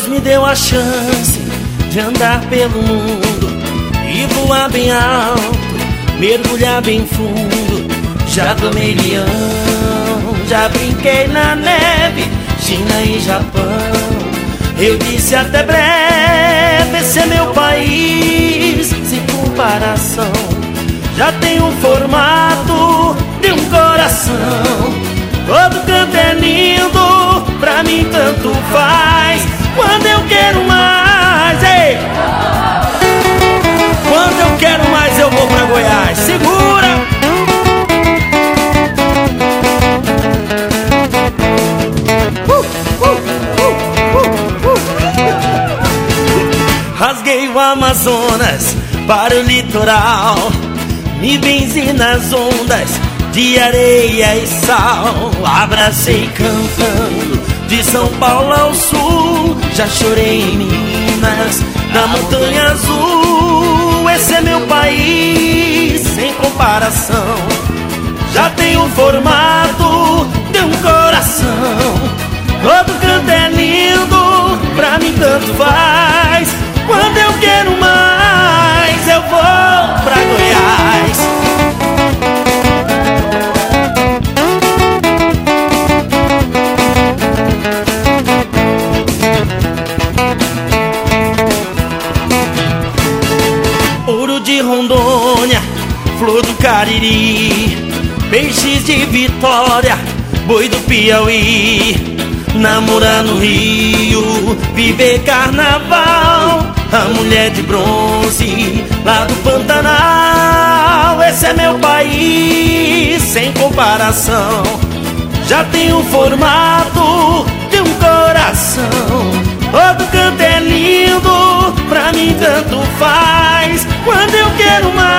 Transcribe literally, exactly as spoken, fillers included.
Deus me deu a chance de andar pelo mundo e voar bem alto, mergulhar bem fundo. Já tomei leão, já brinquei na neve, China e Japão. Eu disse até breve, esse é meu país sem comparação. Já tem o formato de um coração. Todo canto é lindo, pra mim tanto faz. Quando eu quero mais, ei! Quando eu quero mais eu vou pra Goiás. Segura! Rasguei o Amazonas para o litoral, me benzi nas ondas de areia e sal. Abracei cantando de São Paulo ao sul, já chorei em Minas, na Montanha Azul. Esse é meu país sem comparação. Já tem o formato de um coração. Todo canto é lindo, pra mim tanto faz. Quando eu quero mais, eu vou pra Goiás. Ouro de Rondônia, flor do Cariri, peixes de Vitória, boi do Piauí. Namorar no Rio, viver carnaval, a mulher de bronze lá do Pantanal. Esse é meu país sem comparação. Já tem o formato de um coração. Todo canto é lindo, pra mim tanto faz. Quando eu quero mais